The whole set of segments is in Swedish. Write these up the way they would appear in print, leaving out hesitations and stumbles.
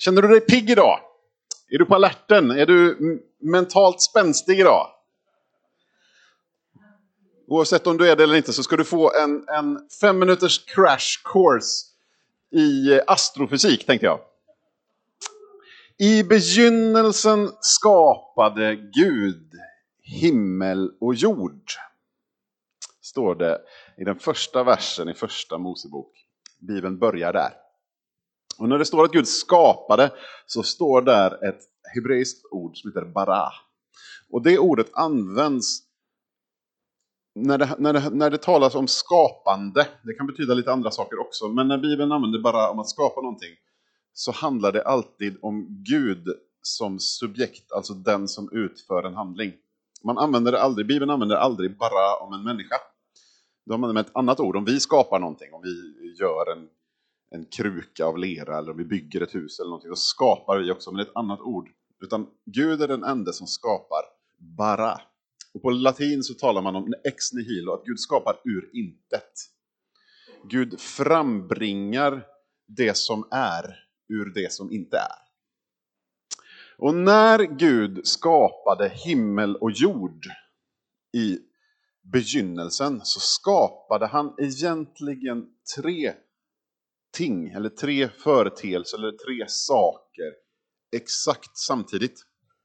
Känner du dig pigg idag? Är du på alerten? Är du mentalt spänstig idag? Oavsett om du är det eller inte så ska du få en 5 minuters crash course i astrofysik, tänkte jag. I begynnelsen skapade Gud himmel och jord. Står det i den första versen i första Mosebok. Bibeln börjar där. Och när det står att Gud skapade så står där ett hebreiskt ord som heter bara. Och det ordet används när det talas om skapande. Det kan betyda lite andra saker också. Men när Bibeln använder bara om att skapa någonting så handlar det alltid om Gud som subjekt. Alltså den som utför en handling. Bibeln använder aldrig bara om en människa. De använder ett annat ord. Om vi skapar någonting, om vi gör en kruka av lera eller om vi bygger ett hus eller någonting, då skapar vi också med ett annat ord. Utan Gud är den enda som skapar bara. Och på latin så talar man om ex nihilo, att Gud skapar ur intet. Gud frambringar det som är ur det som inte är. Och när Gud skapade himmel och jord i begynnelsen så skapade han egentligen 3 ting eller 3 företeelser eller 3 saker exakt samtidigt.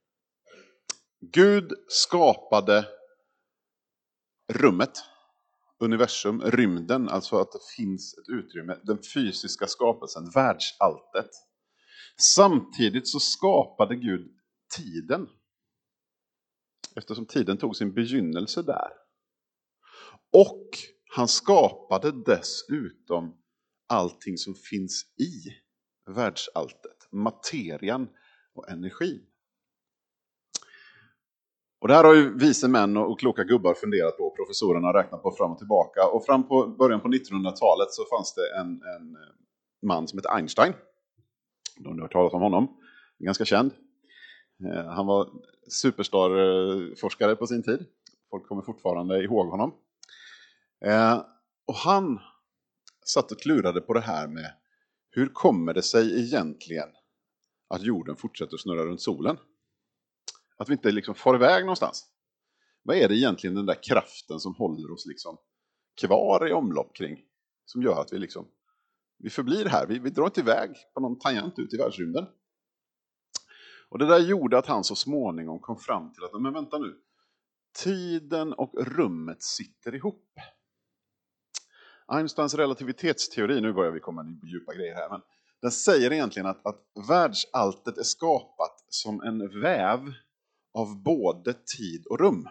Gud skapade rummet, universum, rymden, alltså att det finns ett utrymme, den fysiska skapelsen, världsalltet. Samtidigt så skapade Gud tiden, eftersom tiden tog sin begynnelse där. Och han skapade dessutom allting som finns i världsalltet, materian och energin. Och det här har ju vise män och kloka gubbar funderat på, och professorerna har räknat på fram och tillbaka. Och fram på början på 1900-talet så fanns det en man som hette Einstein. De har hört talas om honom, ganska känd. Han var superstar-forskare på sin tid. Folk kommer fortfarande ihåg honom. Och han satt och klurade på det här med hur kommer det sig egentligen att jorden fortsätter snurra runt solen? Att vi inte liksom far iväg någonstans. Vad är det egentligen den där kraften som håller oss liksom kvar i omlopp kring? Som gör att vi förblir här. Vi drar inte iväg på någon tangent ut i världsrymden. Och det där gjorde att han så småningom kom fram till att, men vänta nu. Tiden och rummet sitter ihop. Einsteins relativitetsteori, nu börjar vi komma in på djupa grejer här, men den säger egentligen att världsalltet är skapat som en väv av både tid och rum.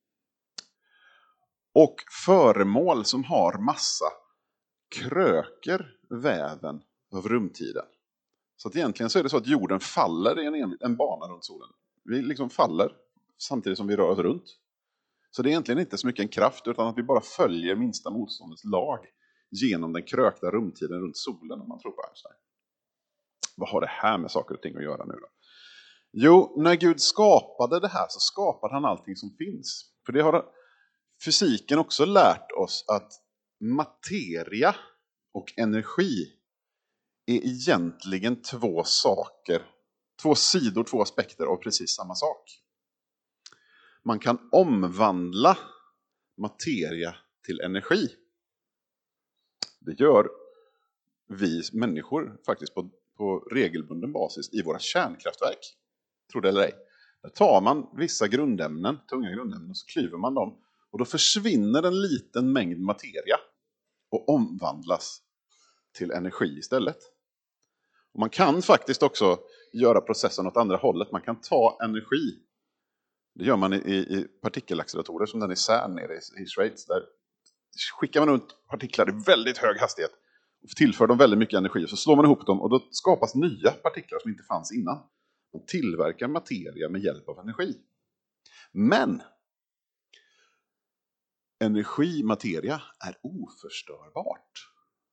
Och föremål som har massa kröker väven av rumtiden. Så att egentligen så är det så att jorden faller i en bana runt solen. Vi liksom faller samtidigt som vi rör oss runt. Så det är egentligen inte så mycket en kraft utan att vi bara följer minsta motståndets lag genom den krökta rumtiden runt solen, om man tror på Einstein. Vad har det här med saker och ting att göra nu då? Jo, när Gud skapade det här så skapade han allting som finns. För det har fysiken också lärt oss, att materia och energi är egentligen 2 saker. 2 sidor, 2 aspekter av precis samma sak. Man kan omvandla materia till energi. Det gör vi människor faktiskt på regelbunden basis i våra kärnkraftverk. Tror det eller ej. Där tar man vissa grundämnen, tunga grundämnen, och så klyver man dem. Och då försvinner en liten mängd materia och omvandlas till energi istället. Och man kan faktiskt också göra processen åt andra hållet. Man kan ta energi. Det gör man i partikelacceleratorer som den i CERN nere i Schweiz. Där skickar man ut partiklar i väldigt hög hastighet och tillför dem väldigt mycket energi. Så slår man ihop dem och då skapas nya partiklar som inte fanns innan. Man tillverkar materia med hjälp av energi. Men energimateria är oförstörbart.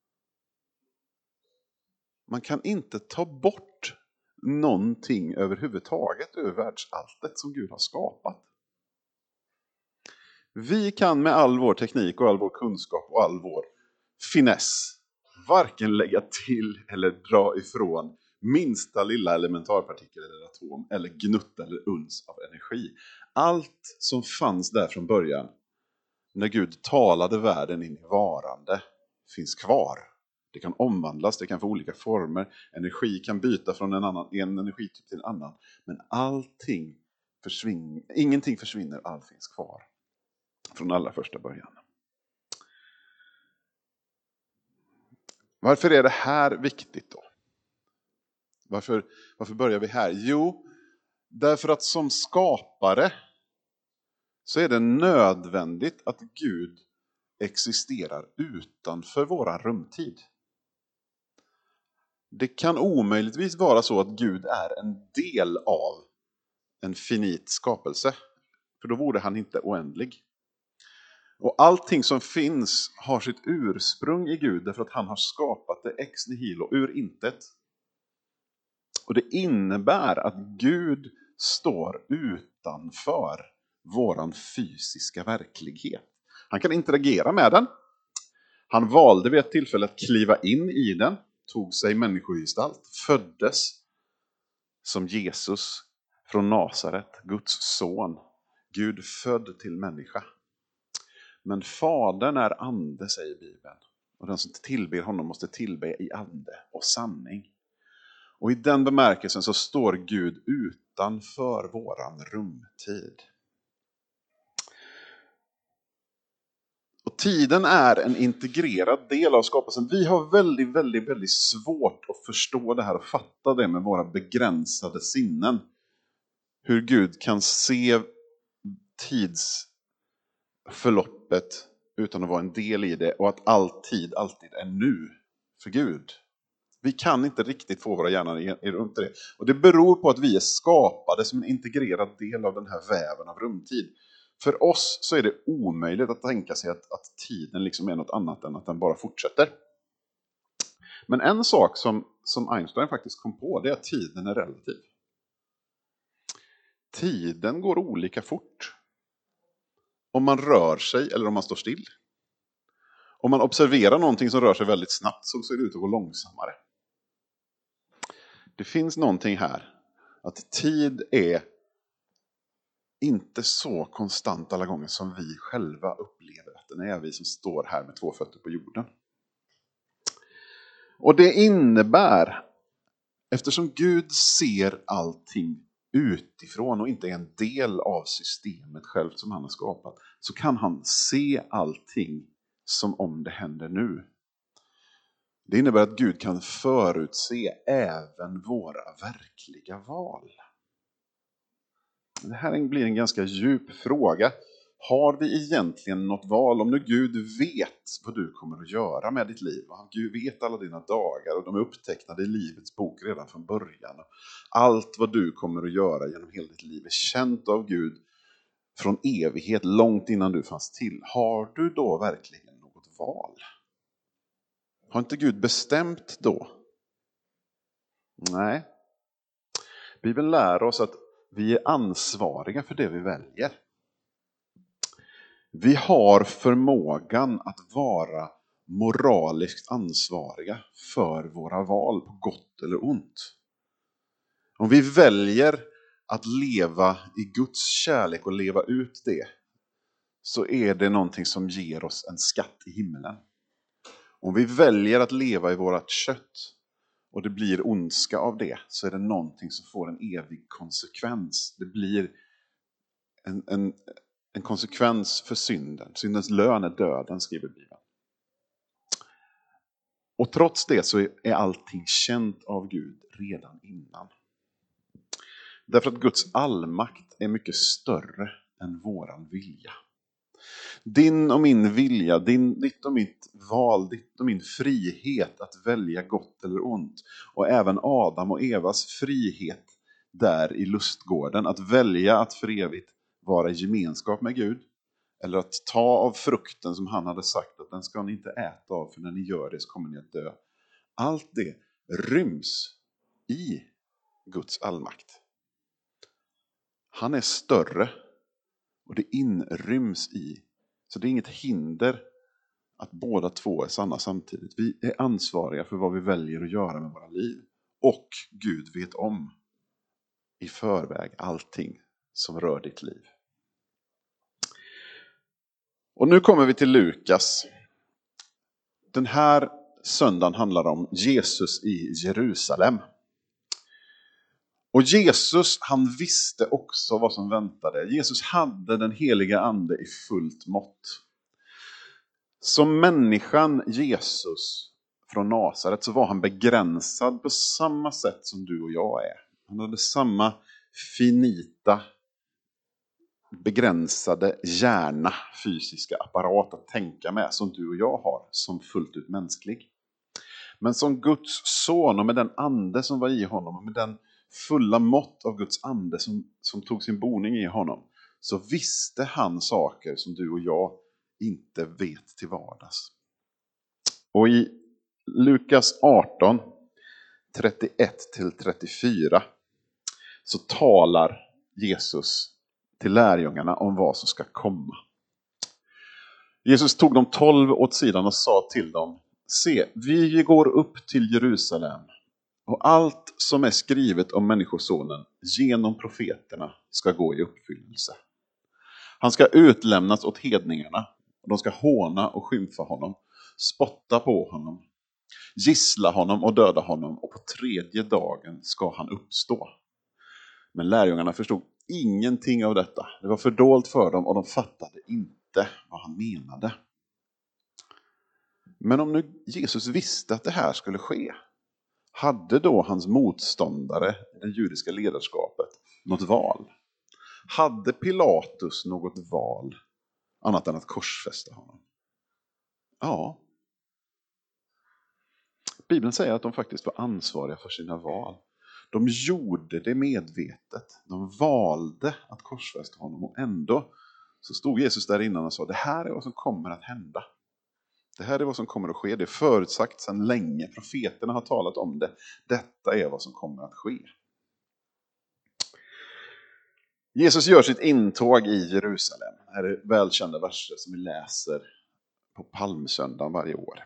Man kan inte ta bort någonting överhuvudtaget ur världsalltet som Gud har skapat. Vi kan med all vår teknik och all vår kunskap och all vår finess varken lägga till eller dra ifrån minsta lilla elementarpartikel eller atom eller gnutta eller uns av energi. Allt som fanns där från början, när Gud talade världen in i varande, finns kvar. Det kan omvandlas, det kan få olika former. Energi kan byta från en energityp till en annan. Men ingenting försvinner, allt finns kvar. Från allra första början. Varför är det här viktigt då? Varför börjar vi här? Jo, därför att som skapare så är det nödvändigt att Gud existerar utanför våran rumtid. Det kan omöjligtvis vara så att Gud är en del av en finit skapelse. För då vore han inte oändlig. Och allting som finns har sitt ursprung i Gud därför att han har skapat det ex nihilo, ur intet. Och det innebär att Gud står utanför våran fysiska verklighet. Han kan interagera med den. Han valde vid ett tillfälle att kliva in i den, tog sig människogestalt, föddes som Jesus från Nasaret, Guds son, Gud född till människa. Men fadern är ande, säger Bibeln. Och den som tillber honom måste tillbe i ande och sanning. Och i den bemärkelsen så står Gud utanför våran rumtid. Och tiden är en integrerad del av skapelsen. Vi har väldigt svårt att förstå det här och fatta det med våra begränsade sinnen. Hur Gud kan se tidsförloppet utan att vara en del i det och att all tid alltid är nu för Gud. Vi kan inte riktigt få våra hjärnor runt det. Och det beror på att vi är skapade som en integrerad del av den här väven av rumtid. För oss så är det omöjligt att tänka sig att tiden liksom är något annat än att den bara fortsätter. Men en sak som Einstein faktiskt kom på, det är att tiden är relativ. Tiden går olika fort. Om man rör sig eller om man står still. Om man observerar någonting som rör sig väldigt snabbt så ser det ut att gå långsammare. Det finns någonting här. Att tid är inte så konstant alla gånger som vi själva upplever att den är, vi som står här med 2 fötter på jorden. Och det innebär, eftersom Gud ser allting utifrån och inte är en del av systemet själv som han har skapat, så kan han se allting som om det händer nu. Det innebär att Gud kan förutse även våra verkliga val. Det här blir en ganska djup fråga. Har vi egentligen något val? Om nu Gud vet vad du kommer att göra med ditt liv. Och Gud vet alla dina dagar och de är upptecknade i livets bok redan från början. Allt vad du kommer att göra genom hela ditt liv är känt av Gud från evighet, långt innan du fanns till. Har du då verkligen något val? Har inte Gud bestämt då? Nej. Bibeln lär oss att vi är ansvariga för det vi väljer. Vi har förmågan att vara moraliskt ansvariga för våra val på gott eller ont. Om vi väljer att leva i Guds kärlek och leva ut det, så är det någonting som ger oss en skatt i himlen. Om vi väljer att leva i vårat kött och det blir ondska av det, så är det någonting som får en evig konsekvens. Det blir en konsekvens för synden. Syndens lön är döden, skriver Bibeln. Och trots det så är allting känt av Gud redan innan. Därför att Guds allmakt är mycket större än våran vilja. Din och min vilja, ditt och mitt val, ditt och min frihet att välja gott eller ont. Och även Adam och Evas frihet där i lustgården. Att välja att för evigt vara i gemenskap med Gud. Eller att ta av frukten som han hade sagt att den ska ni inte äta av, för när ni gör det så kommer ni att dö. Allt det ryms i Guds allmakt. Han är större och det inryms i. Så det är inget hinder att båda två är sanna samtidigt. Vi är ansvariga för vad vi väljer att göra med våra liv. och Gud vet om i förväg allting som rör ditt liv. Och nu kommer vi till Lukas. Den här söndagen handlar om Jesus i Jerusalem. Och Jesus, han visste också vad som väntade. Jesus hade den heliga ande i fullt mått. Som människan Jesus från Nasaret så var han begränsad på samma sätt som du och jag är. Han hade samma finita, begränsade hjärna, fysiska apparat att tänka med som du och jag har, som fullt ut mänsklig. Men som Guds son och med den ande som var i honom och med den fulla mått av Guds ande som tog sin boning i honom, så visste han saker som du och jag inte vet till vardags. Och i Lukas 18, 31-34 så talar Jesus till lärjungarna om vad som ska komma. Jesus tog de 12 åt sidan och sa till dem: se, vi går upp till Jerusalem och allt som är skrivet om människosonen genom profeterna ska gå i uppfyllelse. Han ska utlämnas åt hedningarna och de ska håna och skymfa honom, spotta på honom, gissla honom och döda honom, och på 3:e dagen ska han uppstå. Men lärjungarna förstod ingenting av detta. Det var fördolt för dem och de fattade inte vad han menade. Men om nu Jesus visste att det här skulle ske, hade då hans motståndare, det judiska ledarskapet, något val? Hade Pilatus något val annat än att korsfästa honom? Ja. Bibeln säger att de faktiskt var ansvariga för sina val. De gjorde det medvetet. De valde att korsfästa honom, och ändå så stod Jesus där innan och sa: det här är vad som kommer att hända. Det här är vad som kommer att ske. Det är förutsagt sedan länge. Profeterna har talat om det. Detta är vad som kommer att ske. Jesus gör sitt intåg i Jerusalem. Det här är välkända verser som vi läser på palmsöndagen varje år.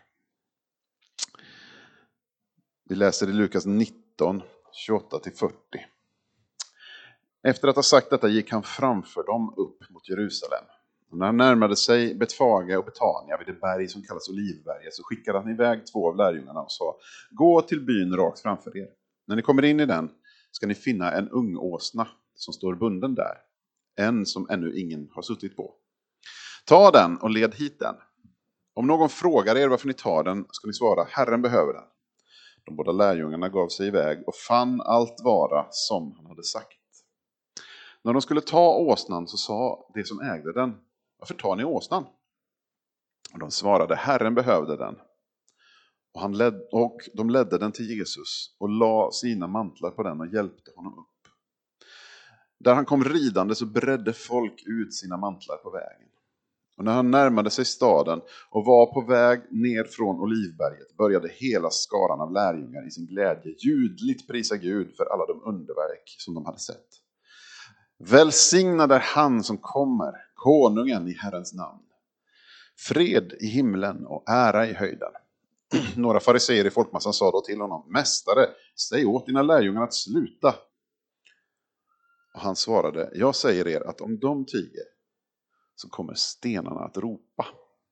Vi läser i Lukas 19, 28-40. Efter att ha sagt detta gick han framför dem upp mot Jerusalem. Och när han närmade sig Betfage och Betania vid det berg som kallas Olivberget, så skickade han iväg 2 av lärjungarna och sa: gå till byn rakt framför er. När ni kommer in i den ska ni finna en ung åsna som står bunden där, en som ännu ingen har suttit på. Ta den och led hit den. Om någon frågar er varför ni tar den, ska ni svara: Herren behöver den. De båda lärjungarna gav sig iväg och fann allt vara som han hade sagt. När de skulle ta åsnan så sa de som ägde den: varför tar ni åsnan? Och de svarade: Herren behövde den. Och de ledde den till Jesus och la sina mantlar på den och hjälpte honom upp. Där han kom ridande så bredde folk ut sina mantlar på vägen. Och när han närmade sig staden och var på väg ner från Olivberget började hela skaran av lärjungar i sin glädje ljudligt prisa Gud för alla de underverk som de hade sett. Välsignad är han som kommer, konungen i Herrens namn. Fred i himlen och ära i höjden. Några fariseer i folkmassan sa då till honom: mästare, säg åt dina lärjungar att sluta. Och han svarade: jag säger er att om de tiger så kommer stenarna att ropa.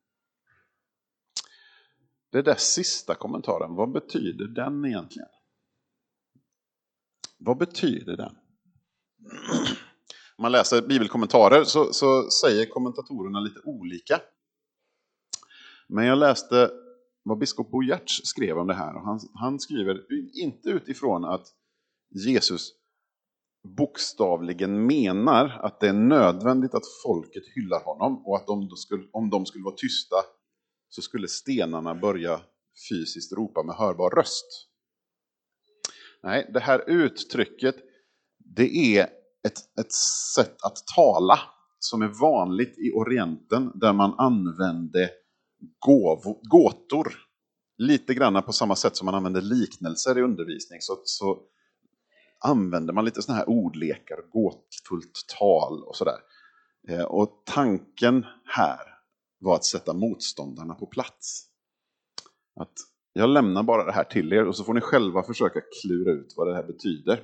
Det där sista kommentaren, vad betyder den egentligen? Vad betyder den? Om man läser bibelkommentarer så säger kommentatorerna lite olika. Men jag läste vad biskop Bo Giertz skrev om det här. Och han skriver inte utifrån att Jesus bokstavligen menar att det är nödvändigt att folket hyllar honom, och att om de skulle vara tysta så skulle stenarna börja fysiskt ropa med hörbar röst. Nej, det här uttrycket, det är ett sätt att tala som är vanligt i Orienten, där man använde gåtor. Lite grann på samma sätt som man använder liknelser i undervisning, så använder man lite såna här ordlekar, gåtfullt tal och sådär. Och tanken här var att sätta motståndarna på plats. Att Jag lämnar bara det här till er och så får ni själva försöka klura ut vad det här betyder.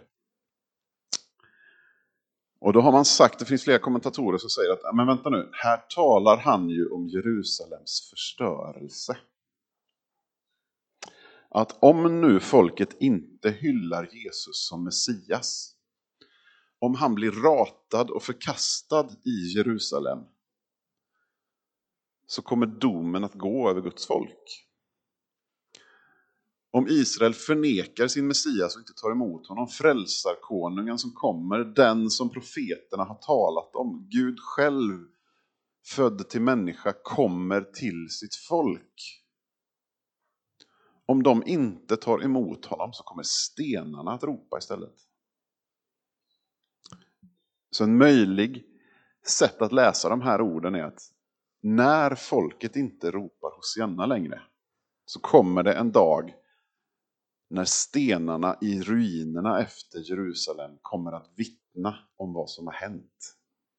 Och då har man sagt, det finns flera kommentatorer som säger att men vänta nu, här talar han ju om Jerusalems förstörelse. Att om nu folket inte hyllar Jesus som Messias, om han blir ratad och förkastad i Jerusalem, så kommer domen att gå över Guds folk. Om Israel förnekar sin Messias och inte tar emot honom, frälsarkonungen som kommer, den som profeterna har talat om, Gud själv, född till människa, kommer till sitt folk. Om de inte tar emot honom så kommer stenarna att ropa istället. Så en möjlig sätt att läsa de här orden är att när folket inte ropar Hosianna längre, så kommer det en dag när stenarna i ruinerna efter Jerusalem kommer att vittna om vad som har hänt.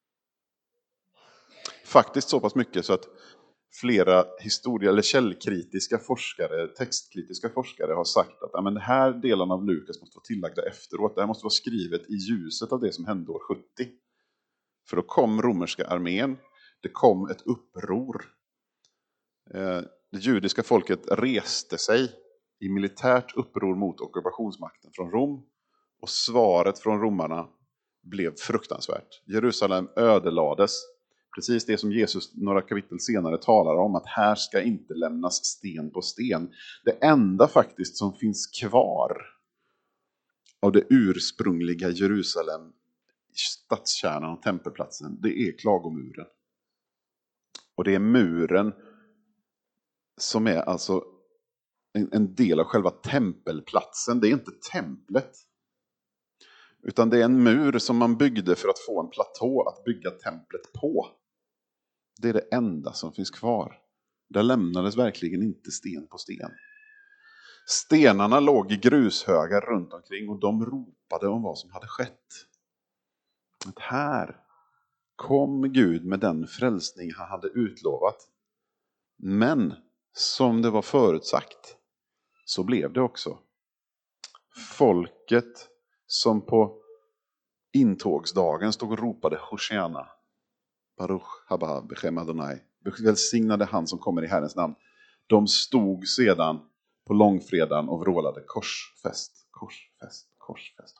Faktiskt så pass mycket så att flera eller källkritiska forskare, textkritiska forskare har sagt att men den här delen av Lukas måste vara tillagda efteråt. Det här måste vara skrivet i ljuset av det som hände år 70. För då kom romerska armén, det kom ett uppror. Det judiska folket reste sig i militärt uppror mot ockupationsmakten från Rom. Och svaret från romarna blev fruktansvärt. Jerusalem ödelades. Precis det som Jesus några kapitel senare talar om, att här ska inte lämnas sten på sten. Det enda faktiskt som finns kvar av det ursprungliga Jerusalem, stadskärnan och tempelplatsen, det är klagomuren. Och det är muren som är alltså en del av själva tempelplatsen. Det är inte templet. Utan det är en mur som man byggde för att få en platå att bygga templet på. Det är det enda som finns kvar. Där lämnades verkligen inte sten på sten. Stenarna låg i grushögar runt omkring och de ropade om vad som hade skett. Att här kom Gud med den frälsning han hade utlovat. Men som det var förutsagt så blev det också. Folket som på intågsdagen stod och ropade Hosianna, Baruch haba bechem Adonai, välsignade han som kommer i Herrens namn. De stod sedan på långfredagen och vrålade korsfäst, korsfäst, korsfäst.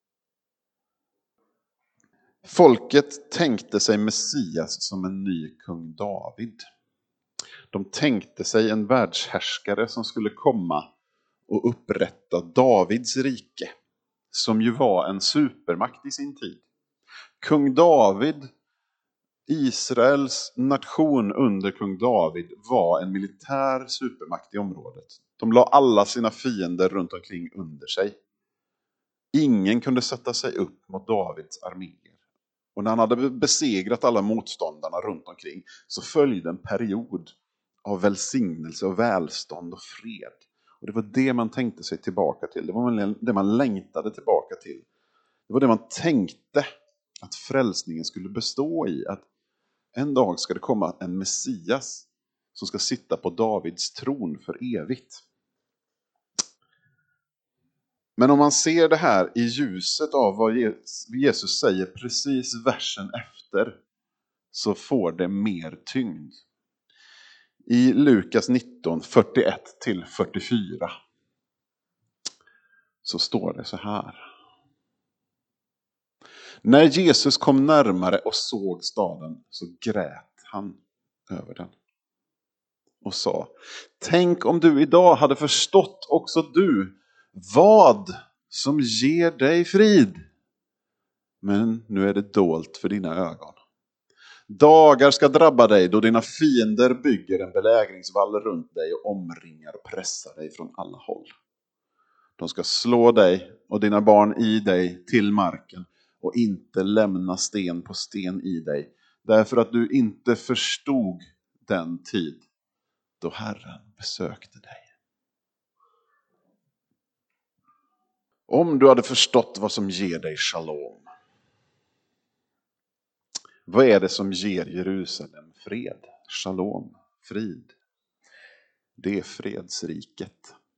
Folket tänkte sig Messias som en ny kung David. De tänkte sig en världshärskare som skulle komma och upprätta Davids rike, som ju var en supermakt i sin tid. Kung David, Israels nation under kung David, var en militär supermakt i området. De la alla sina fiender runt omkring under sig. Ingen kunde sätta sig upp mot Davids arméer. Och när han hade besegrat alla motståndarna runt omkring så följde en period av välsignelse och välstånd och fred. Och det var det man tänkte sig tillbaka till. Det var det man längtade tillbaka till. Det var det man tänkte att frälsningen skulle bestå i. Att en dag ska det komma en Messias som ska sitta på Davids tron för evigt. Men om man ser det här i ljuset av vad Jesus säger precis versen efter, så får det mer tyngd. I Lukas 19, 41-44 så står det så här. När Jesus kom närmare och såg staden så grät han över den. Och sa, tänk om du idag hade förstått också du vad som ger dig frid. Men nu är det dolt för dina ögon. Dagar ska drabba dig då dina fiender bygger en belägringsvall runt dig och omringar och pressar dig från alla håll. De ska slå dig och dina barn i dig till marken och inte lämna sten på sten i dig, därför att du inte förstod den tid då Herren besökte dig. Om du hade förstått vad som ger dig shalom. Vad är det som ger Jerusalem fred? Shalom, frid. Det är fredsriket.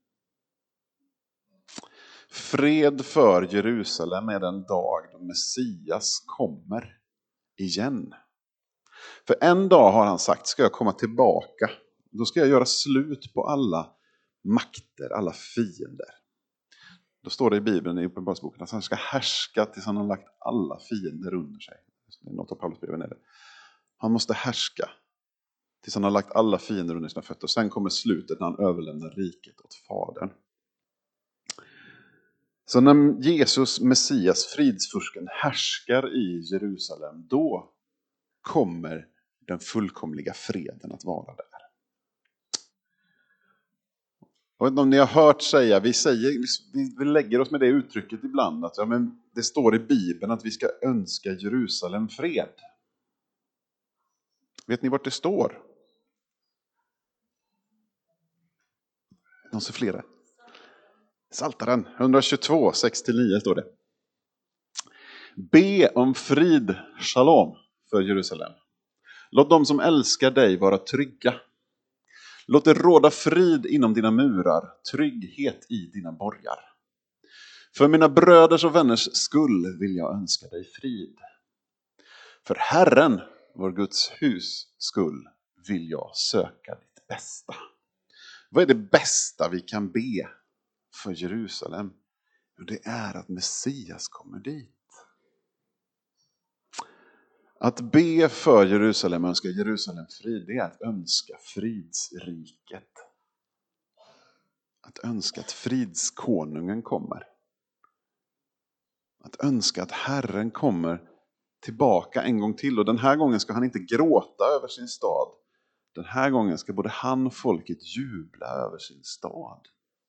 Fred för Jerusalem är den dag då Messias kommer igen. För en dag har han sagt, ska jag komma tillbaka. Då ska jag göra slut på alla makter, alla fiender. Då står det i Bibeln, i Uppenbarelseboken, att han ska härska tills han har lagt alla fiender under sig. Det är något av Paulus brev är det. Han måste härska tills han har lagt alla fiender under sina fötter. Sen kommer slutet när han överlämnar riket åt Fadern. Så när Jesus, Messias, fridsfursken, härskar i Jerusalem, då kommer den fullkomliga freden att vara där. Jag vet inte om ni har hört säga, vi lägger oss med det uttrycket ibland, att men det står i Bibeln att vi ska önska Jerusalem fred. Vet ni vart det står? Någon ser flera. Psaltaren 122, 6-9 står det. Be om frid, shalom, för Jerusalem. Låt de som älskar dig vara trygga. Låt det råda frid inom dina murar, trygghet i dina borgar. För mina bröders och vänners skull vill jag önska dig frid. För Herren, vår Guds hus skull, vill jag söka ditt bästa. Vad är det bästa vi kan be för Jerusalem? Och det är att Messias kommer dit. Att be för Jerusalem, önska Jerusalem frid, det är att önska fridsriket. Att önska att fridskonungen kommer. Att önska att Herren kommer tillbaka en gång till. Och den här gången ska han inte gråta över sin stad. Den här gången ska både han och folket jubla över sin stad.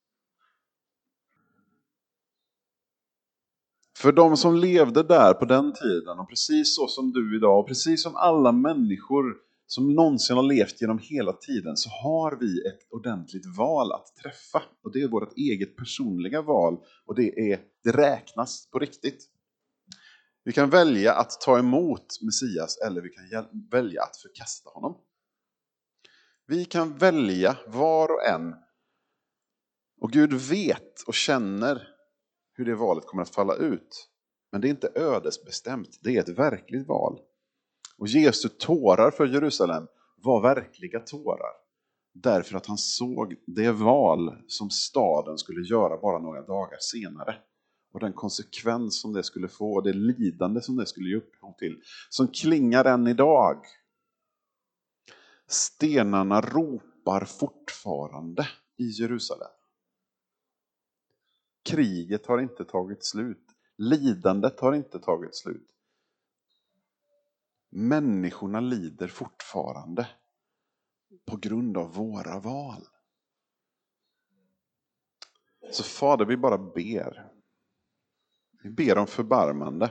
För de som levde där på den tiden, och precis så som du idag, och precis som alla människor som någonsin har levt genom hela tiden, så har vi ett ordentligt val att träffa. Och det är vårt eget personliga val, och det räknas på riktigt. Vi kan välja att ta emot Messias, eller vi kan välja att förkasta honom. Vi kan välja var och en. Och Gud vet och känner hur det valet kommer att falla ut. Men det är inte ödesbestämt, det är ett verkligt val. Och Jesu tårar för Jerusalem var verkliga tårar. Därför att han såg det val som staden skulle göra bara några dagar senare. Och den konsekvens som det skulle få, och det lidande som det skulle ge upphov till. Som klingar än idag. Stenarna ropar fortfarande i Jerusalem. Kriget har inte tagit slut. Lidandet har inte tagit slut. Människorna lider fortfarande på grund av våra val. Så Fader, vi bara ber. Vi ber om förbarmande.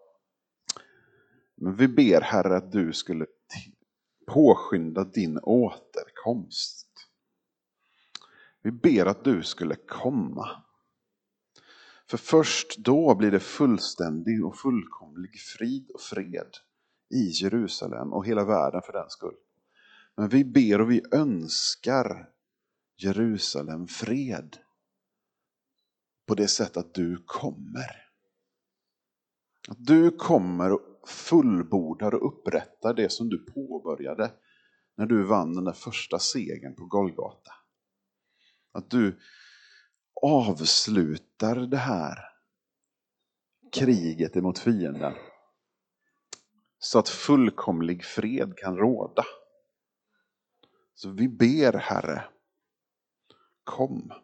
Men vi ber, Herre, att du skulle påskynda din återkomst. Vi ber att du skulle komma. För först då blir det fullständig och fullkomlig frid och fred i Jerusalem och hela världen för den skull. Men vi ber och vi önskar Jerusalem fred på det sätt att du kommer. Att du kommer och fullbordar och upprättar det som du påbörjade när du vann den där första segern på Golgata. Att du avslutar det här kriget emot fienden så att fullkomlig fred kan råda. Så vi ber, Herre, kom.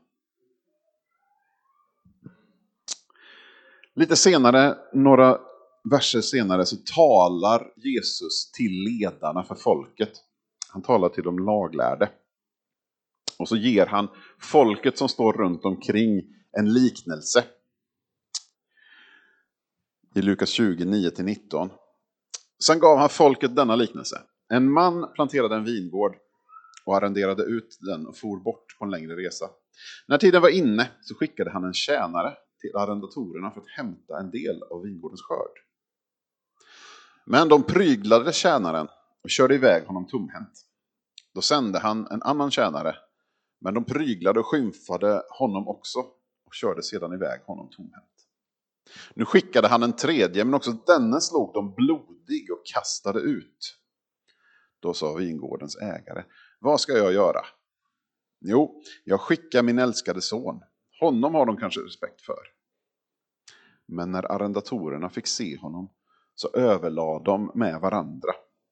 Lite senare, några verser senare, så talar Jesus till ledarna för folket. Han talar till de laglärde. Och så ger han folket som står runt omkring en liknelse. I Lukas 20, 9-19. Sen gav han folket denna liknelse. En man planterade en vingård och arrenderade ut den och for bort på en längre resa. När tiden var inne så skickade han en tjänare till arrendatorerna för att hämta en del av vingårdens skörd. Men de pryglade tjänaren och körde iväg honom tomhänt. Då sände han en annan tjänare, men de pryglade och skymfade honom också och körde sedan iväg honom tomhänt. Nu skickade han en tredje, men också denne slog de blodig och kastade ut. Då sa vingårdens ägare: vad ska jag göra? Jo, jag skickar min älskade son. Honom har de kanske respekt för. Men när arrendatorerna fick se honom så överlade de med varandra.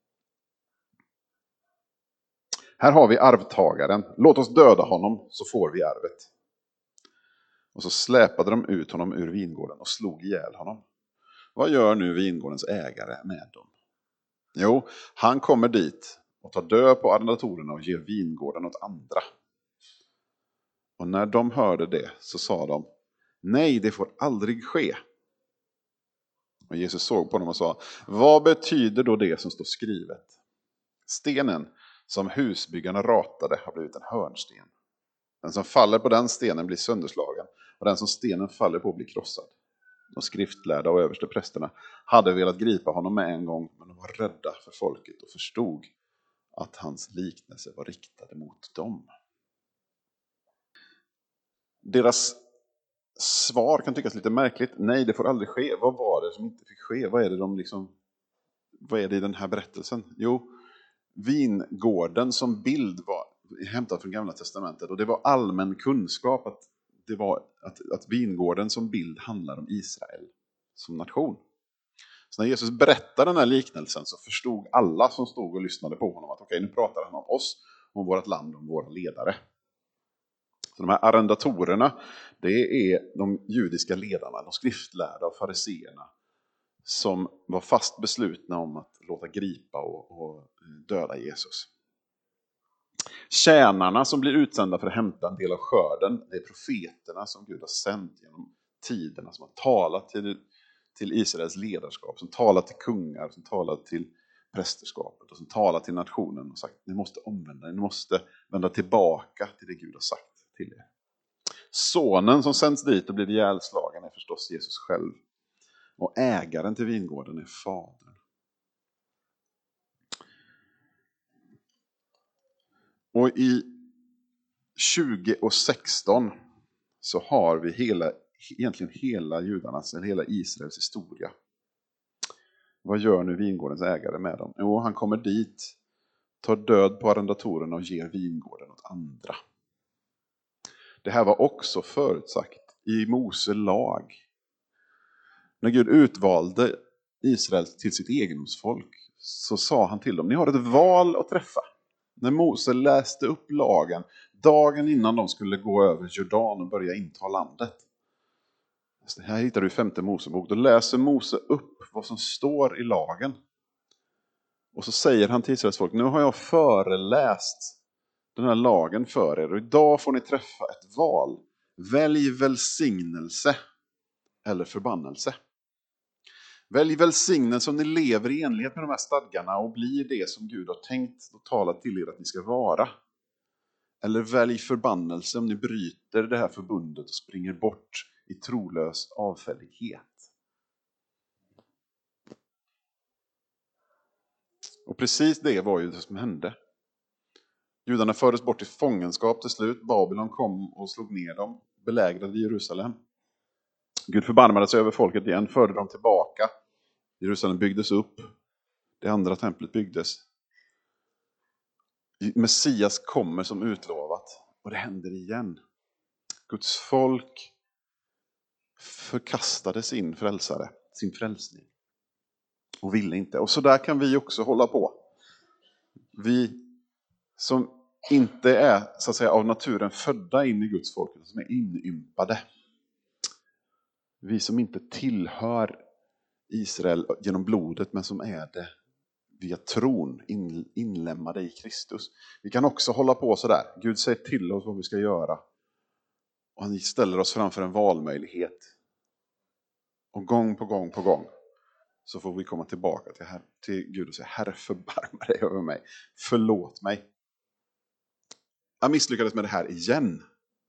Här har vi arvtagaren. Låt oss döda honom så får vi arvet. Och så släpade de ut honom ur vingården och slog ihjäl honom. Vad gör nu vingårdens ägare med dem? Jo, han kommer dit och tar död på arrendatorerna och ger vingården åt andra. Och när de hörde det så sa de: nej, det får aldrig ske. Och Jesus såg på dem och sa: vad betyder då det som står skrivet? Stenen som husbyggarna ratade har blivit en hörnsten. Den som faller på den stenen blir sönderslagen, och den som stenen faller på blir krossad. De skriftlärda och översteprästerna hade velat gripa honom med en gång, men de var rädda för folket och förstod att hans liknelse var riktad mot dem. Deras svar kan tyckas lite märkligt. Nej, det får aldrig ske. Vad var det som inte fick ske? Vad är det i den här berättelsen? Jo, vingården som bild var hämtad från Gamla testamentet, och det var allmän kunskap att vingården som bild handlar om Israel som nation. Så när Jesus berättade den här liknelsen så förstod alla som stod och lyssnade på honom att okej, nu pratar han om oss, om vårt land, om våra ledare. Så de här arrendatorerna, det är de judiska ledarna, de skriftlärda och fariseerna som var fast beslutna om att låta gripa och döda Jesus. Tjänarna som blir utsända för att hämta en del av skörden, det är profeterna som Gud har sänt genom tiderna, som har talat till Israels ledarskap, som talat till kungar, som talat till prästerskapet och som talat till nationen och sagt: ni måste omvända, ni måste vända tillbaka till det Gud har sagt till er. Sonen som sänds dit och blir ihjälslagen är förstås Jesus själv. Och ägaren till vingården är fadern. Och i 20:16 så har vi egentligen hela judarnas, eller hela Israels historia. Vad gör nu vingårdens ägare med dem? Jo, han kommer dit, tar död på arrendatorerna och ger vingården åt andra. Det här var också förutsagt i Mose lag. När Gud utvalde Israel till sitt egendomsfolk så sa han till dem: ni har ett val att träffa. När Mose läste upp lagen dagen innan de skulle gå över Jordan och börja inta landet. Det här hittar du i 5:e Mosebok. Då läser Mose upp vad som står i lagen. Och så säger han till Israels folk: nu har jag föreläst den här lagen för er och idag får ni träffa ett val. Välj välsignelse eller förbannelse. Välj välsignelse om ni lever i enlighet med de här stadgarna och blir det som Gud har tänkt och talat till er att ni ska vara. Eller välj förbannelse om ni bryter det här förbundet och springer bort i trolös avfällighet. Och precis det var ju det som hände. Judarna fördes bort i fångenskap till slut. Babylon kom och slog ner dem, belägrade Jerusalem. Gud förbarmade sig över folket igen, förde dem tillbaka. Jerusalem byggdes upp. Det andra templet byggdes. Messias kommer som utlovat. Och det händer igen. Guds folk förkastade sin frälsare, sin frälsning. Och ville inte. Och så där kan vi också hålla på. Vi som inte är så att säga av naturen födda in i Guds folk, som är inympade. Vi som inte tillhör Israel genom blodet, men som är det via tron, inlämnade i Kristus. Vi kan också hålla på så där. Gud säger till oss vad vi ska göra. Och han ställer oss framför en valmöjlighet. Och gång på gång så får vi komma tillbaka till Gud och säga: Herre, förbarma dig över mig. Förlåt mig. Jag misslyckades med det här igen.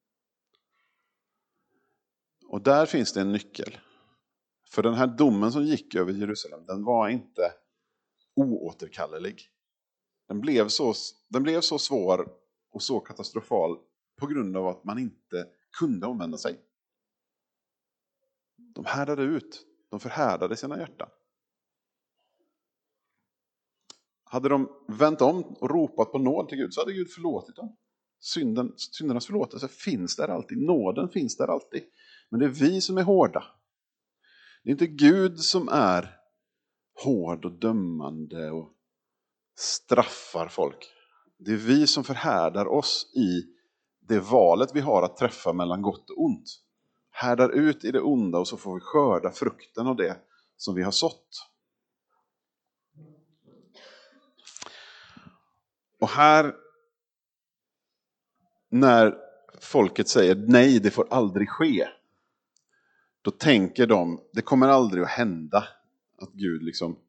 Och där finns det en nyckel. För den här domen som gick över Jerusalem, den var inte oåterkallelig. Den blev så svår och så katastrofal på grund av att man inte kunde omvända sig. De härdade ut. De förhärdade sina hjärtan. Hade de vänt om och ropat på nåd till Gud så hade Gud förlåtit dem. Syndernas förlåtelse finns där alltid. Nåden finns där alltid. Men det är vi som är hårda. Det är inte Gud som är hård och dömande och straffar folk. Det är vi som förhärdar oss i det valet vi har att träffa mellan gott och ont. Härdar ut i det onda och så får vi skörda frukten av det som vi har sått. Och här, när folket säger nej, det får aldrig ske. Då tänker de, det kommer aldrig att hända att Gud liksom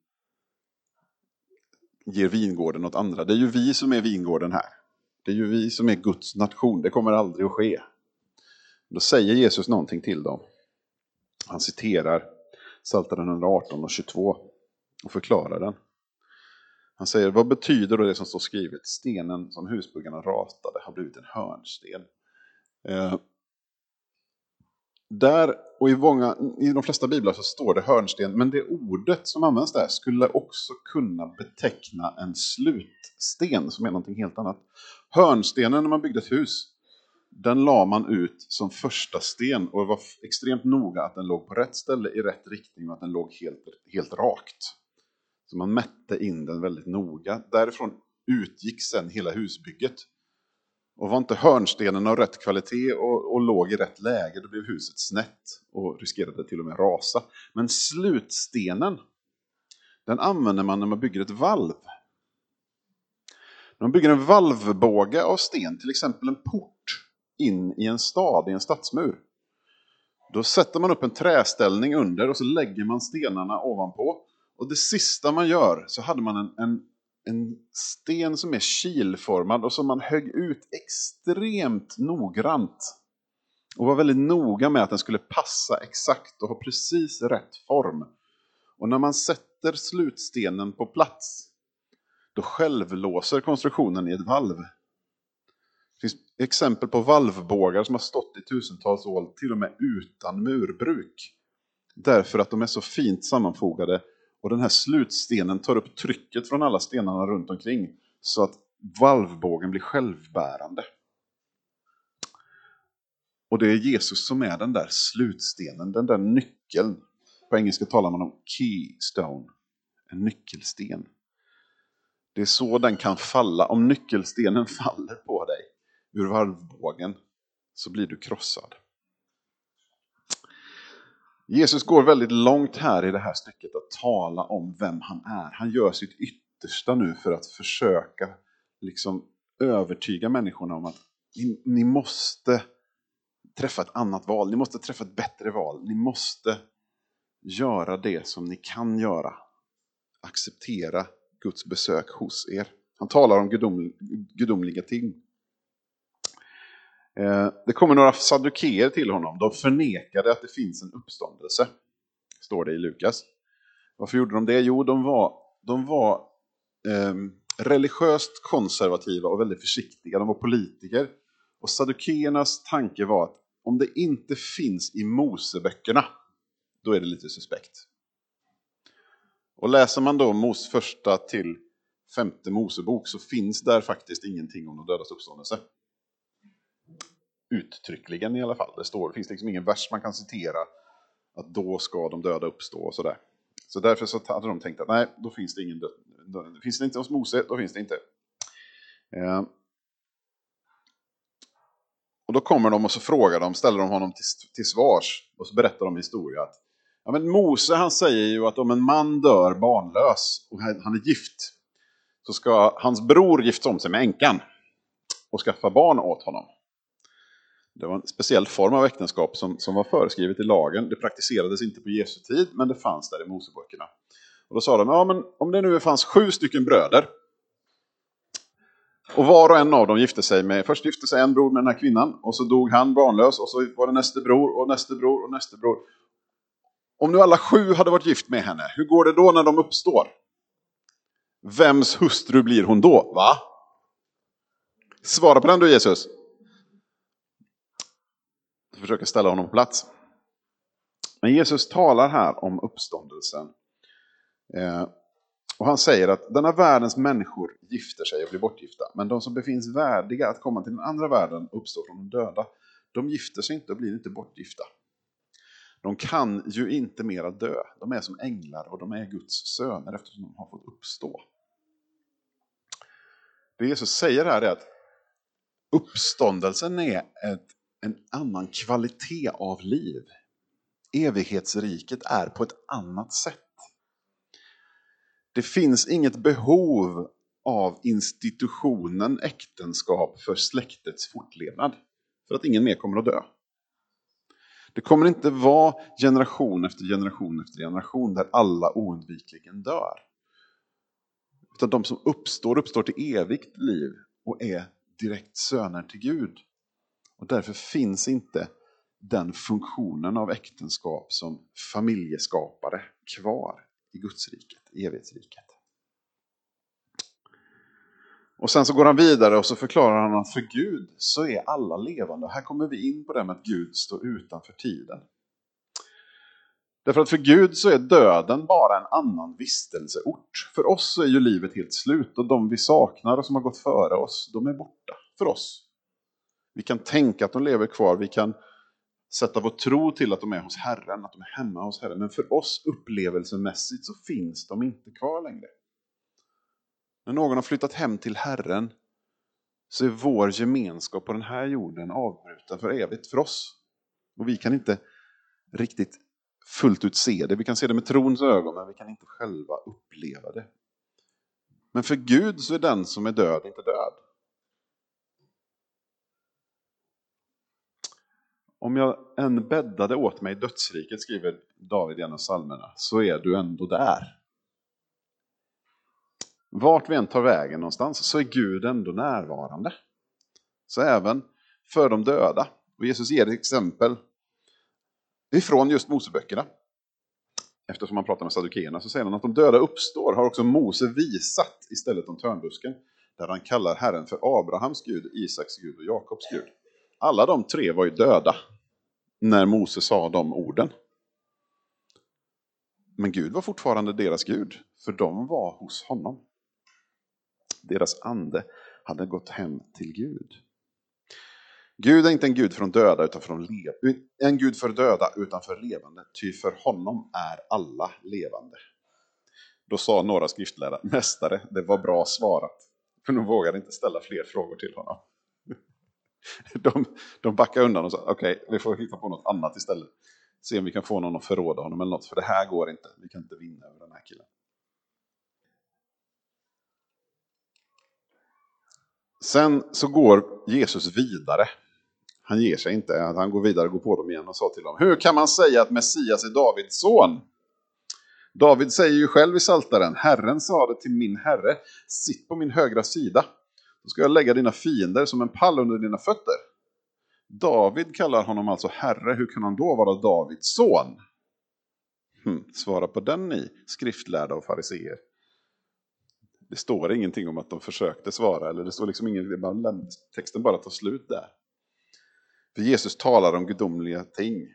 ger vingården åt andra. Det är ju vi som är vingården här. Det är ju vi som är Guds nation. Det kommer aldrig att ske. Då säger Jesus någonting till dem. Han citerar Psaltaren 118 och 22 och förklarar den. Han säger, vad betyder då det som står skrivet? Stenen som husbyggarna ratade har blivit en hörnsten. Där och i de flesta biblar så står det hörnsten, men det ordet som används där skulle också kunna beteckna en slutsten som är någonting helt annat. Hörnstenen när man byggde ett hus, den la man ut som första sten och var extremt noga att den låg på rätt ställe i rätt riktning och att den låg helt rakt. Så man mätte in den väldigt noga. Därifrån utgick sen hela husbygget. Och var inte hörnstenen av rätt kvalitet och låg i rätt läge, då blev huset snett och riskerade till och med rasa. Men slutstenen, den använder man när man bygger ett valv. När man bygger en valvbåge av sten, till exempel en port in i en stad, i en stadsmur. Då sätter man upp en träställning under och så lägger man stenarna ovanpå. Och det sista man gör så hade man en sten som är kilformad och som man högg ut extremt noggrant. Och var väldigt noga med att den skulle passa exakt och ha precis rätt form. Och när man sätter slutstenen på plats, då självlåser konstruktionen i ett valv. Det finns exempel på valvbågar som har stått i tusentals år, till och med utan murbruk. Därför att de är så fint sammanfogade. Och den här slutstenen tar upp trycket från alla stenarna runt omkring. Så att valvbågen blir självbärande. Och det är Jesus som är den där slutstenen, den där nyckeln. På engelska talar man om keystone, en nyckelsten. Det är så den kan falla. Om nyckelstenen faller på dig ur valvbågen så blir du krossad. Jesus går väldigt långt här i det här stycket att tala om vem han är. Han gör sitt yttersta nu för att försöka liksom övertyga människorna om att ni måste träffa ett annat val. Ni måste träffa ett bättre val. Ni måste göra det som ni kan göra. Acceptera Guds besök hos er. Han talar om gudomliga ting. Det kommer några saddukeer till honom. De förnekade att det finns en uppståndelse. Står det i Lukas. Varför gjorde de det? Jo, de var religiöst konservativa och väldigt försiktiga. De var politiker. Och saddukeernas tanke var att om det inte finns i Moseböckerna, då är det lite suspekt. Och läser man då första till 5:e Mosebok så finns där faktiskt ingenting om de dödas uppståndelse. Uttryckligen i alla fall. Det finns liksom ingen vers man kan citera att då ska de döda uppstå och sådär. Så därför så hade de tänkt att nej, då finns det ingen död. Finns det inte hos Mose, då finns det inte. Och då kommer de och så frågar de, ställer de honom till svars och så berättar de historia att ja, men Mose han säger ju att om en man dör barnlös och han är gift så ska hans bror gifta om sig med änkan och skaffa barn åt honom. Det var en speciell form av äktenskap som var föreskrivet i lagen. Det praktiserades inte på Jesu tid, men det fanns där i Moseböckerna. Och då sa de, ja men om det nu fanns 7 stycken bröder och var och en av dem först gifte sig en bror med den här kvinnan och så dog han barnlös och så var det nästa bror och nästa bror och nästa bror. Om nu alla 7 hade varit gift med henne, hur går det då när de uppstår? Vems hustru blir hon då? Va? Svara på den du, Jesus. Jag försöker ställa honom på plats. Men Jesus talar här om uppståndelsen. Och han säger att denna världens människor gifter sig och blir bortgifta. Men de som befinns värdiga att komma till den andra världen och uppstå från de döda, de gifter sig inte och blir inte bortgifta. De kan ju inte mera dö. De är som änglar och de är Guds söner eftersom de har fått uppstå. Det Jesus säger här är att uppståndelsen är en annan kvalitet av liv. Evighetsriket är på ett annat sätt. Det finns inget behov av institutionen äktenskap för släktets fortlevnad. För att ingen mer kommer att dö. Det kommer inte vara generation efter generation efter generation där alla oundvikligen dör. Utan de som uppstår till evigt liv och är direkt söner till Gud. Och därför finns inte den funktionen av äktenskap som familjeskapare kvar i Gudsriket, i evighetsriket. Och sen så går han vidare och så förklarar han att för Gud så är alla levande. Och här kommer vi in på det med att Gud står utanför tiden. Därför att för Gud så är döden bara en annan vistelseort. För oss så är ju livet helt slut och de vi saknar och som har gått före oss, de är borta för oss. Vi kan tänka att de lever kvar, vi kan sätta vår tro till att de är hos Herren, att de är hemma hos Herren. Men för oss upplevelsemässigt så finns de inte kvar längre. När någon har flyttat hem till Herren så är vår gemenskap på den här jorden avbruten för evigt för oss. Och vi kan inte riktigt fullt ut se det. Vi kan se det med trons ögon men vi kan inte själva uppleva det. Men för Gud så är den som är död inte död. Om jag än bäddade åt mig i dödsriket, skriver David i en av psalmerna, så är du ändå där. Vart vi än tar vägen någonstans så är Gud ändå närvarande. Så även för de döda. Och Jesus ger ett exempel ifrån just Moseböckerna. Eftersom man pratar med saddukeerna så säger han att de döda uppstår har också Mose visat istället om törnbusken. Där han kallar Herren för Abrahams Gud, Isaks Gud och Jakobs Gud. Alla de tre var ju döda när Mose sa de orden. Men Gud var fortfarande deras Gud, för de var hos honom. Deras ande hade gått hem till Gud. Gud är inte en Gud för de döda utan för de levande. En Gud för döda utan för levande. Ty för honom är alla levande. Då sa några skriftlärare, mästare, det var bra svarat. För de vågade inte ställa fler frågor till honom. De backade undan och sa, okej, vi får hitta på något annat istället. Se om vi kan få någon att förråda honom eller något. För det här går inte. Vi kan inte vinna över den här killen. Sen så går Jesus vidare. Han ger sig inte. Han går vidare och går på dem igen och sa till dem. Hur kan man säga att Messias är Davids son? David säger ju själv i Psaltaren. Herren sa det till min herre. Sitt på min högra sida. Då ska jag lägga dina fiender som en pall under dina fötter. David kallar honom alltså herre. Hur kan han då vara Davids son? Svara på den ni, skriftlärda och fariseer. Det står ingenting om att de försökte svara. Eller det står liksom ingenting. Texten bara tar slut där. För Jesus talar om gudomliga ting.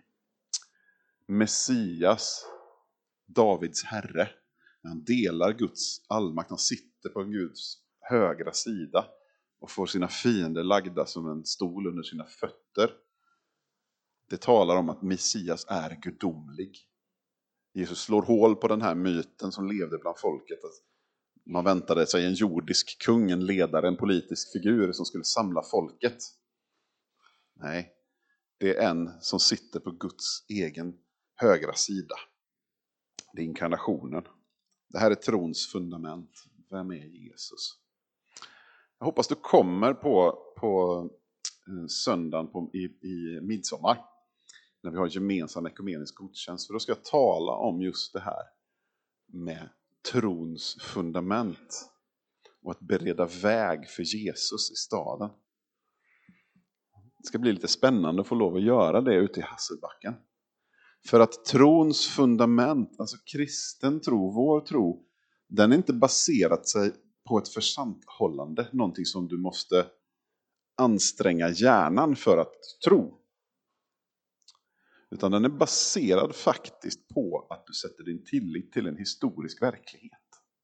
Messias, Davids herre. Han delar Guds allmakt. Han sitter på Guds högra sida. Och får sina fiender lagda som en stol under sina fötter. Det talar om att Messias är gudomlig. Jesus slår hål på den här myten som levde bland folket. Att man väntade sig en jordisk kung, en ledare, en politisk figur som skulle samla folket. Nej, det är en som sitter på Guds egen högra sida. Det är inkarnationen. Det här är trons fundament. Vem är Jesus? Jag hoppas du kommer på söndagen i midsommar. När vi har gemensam ekumenisk gudstjänst. För då ska jag tala om just det här med trons fundament. Och att bereda väg för Jesus i staden. Det ska bli lite spännande att få lov att göra det ute i Hasselbacken. För att trons fundament, alltså kristen tro, vår tro, den är inte baserat sig på ett försanthållande. Någonting som du måste anstränga hjärnan för att tro. Utan den är baserad faktiskt på att du sätter din tillit till en historisk verklighet.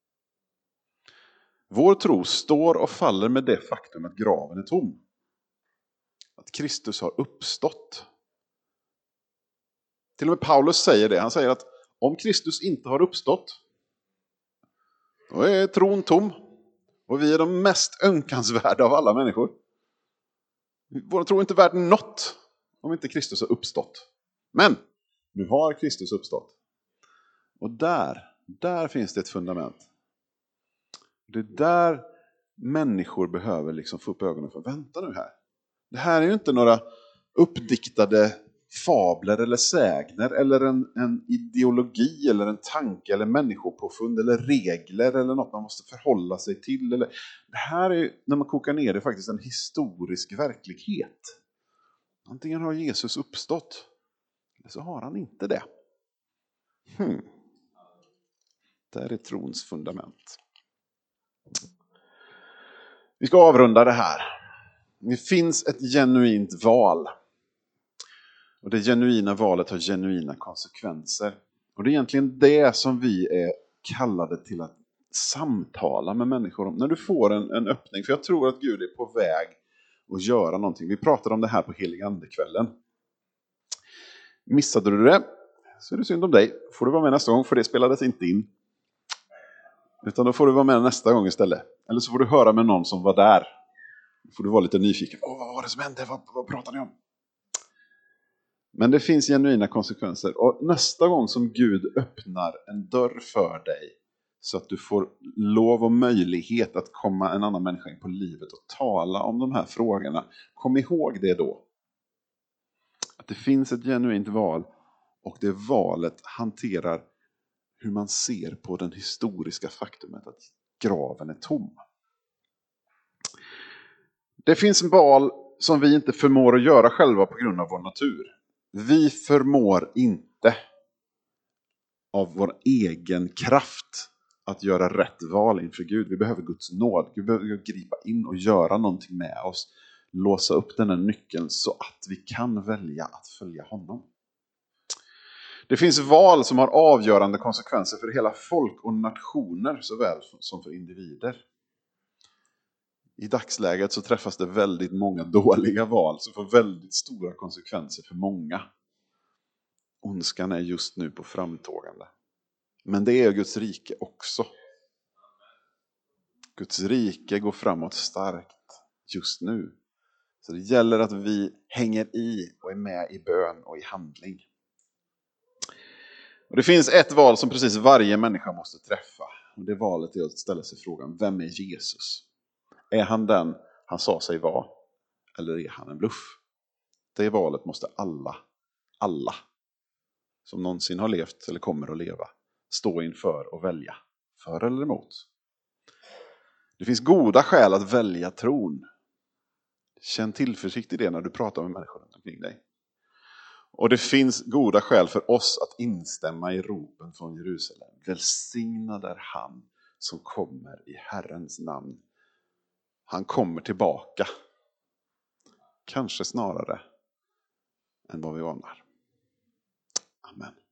Vår tro står och faller med det faktum att graven är tom. Att Kristus har uppstått. Till och med Paulus säger det. Han säger att om Kristus inte har uppstått, då är tron tom. Och vi är de mest önkansvärda av alla människor. Vår tro är inte värd något om inte Kristus har uppstått. Men nu har Kristus uppstått. Och där finns det ett fundament. Det är där människor behöver liksom få upp ögonen för. Vänta nu här. Det här är ju inte några uppdiktade fabler eller sägner eller en ideologi eller en tanke eller människopåfund eller regler eller något man måste förhålla sig till. Det här är, när man kokar ner det, faktiskt en historisk verklighet. Antingen har Jesus uppstått eller så har han inte det. Där är trons fundament. Vi ska avrunda det här. Det finns ett genuint val. Och det genuina valet har genuina konsekvenser. Och det är egentligen det som vi är kallade till att samtala med människor om. När du får en öppning, för jag tror att Gud är på väg att göra någonting. Vi pratade om det här på Heligandekvällen. Missade du det, så är det synd om dig. Får du vara med nästa gång, för det spelades inte in. Utan då får du vara med nästa gång istället. Eller så får du höra med någon som var där. Då får du vara lite nyfiken. Vad var det som hände? Vad pratade ni om? Men det finns genuina konsekvenser. Och nästa gång som Gud öppnar en dörr för dig, så att du får lov och möjlighet att komma en annan människa in på livet och tala om de här frågorna. Kom ihåg det då. Att det finns ett genuint val. Och det valet hanterar hur man ser på den historiska faktumet att graven är tom. Det finns en val som vi inte förmår att göra själva på grund av vår natur. Vi förmår inte av vår egen kraft att göra rätt val inför Gud. Vi behöver Guds nåd. Gud behöver gripa in och göra någonting med oss. Låsa upp den här nyckeln så att vi kan välja att följa honom. Det finns val som har avgörande konsekvenser för hela folk och nationer såväl som för individer. I dagsläget så träffas det väldigt många dåliga val som får väldigt stora konsekvenser för många. Ondskan är just nu på framtågande. Men det är Guds rike också. Guds rike går framåt starkt just nu. Så det gäller att vi hänger i och är med i bön och i handling. Och det finns ett val som precis varje människa måste träffa. Och det valet är att ställa sig frågan: vem är Jesus? Är han den han sa sig vara? Eller är han en bluff? Det valet måste alla som någonsin har levt eller kommer att leva stå inför och välja. För eller emot. Det finns goda skäl att välja tron. Känn tillförsikt i det när du pratar med människor runt omkring dig. Och det finns goda skäl för oss att instämma i ropen från Jerusalem. Välsignad är han som kommer i Herrens namn. Han kommer tillbaka. Kanske snarare än vad vi anar. Amen.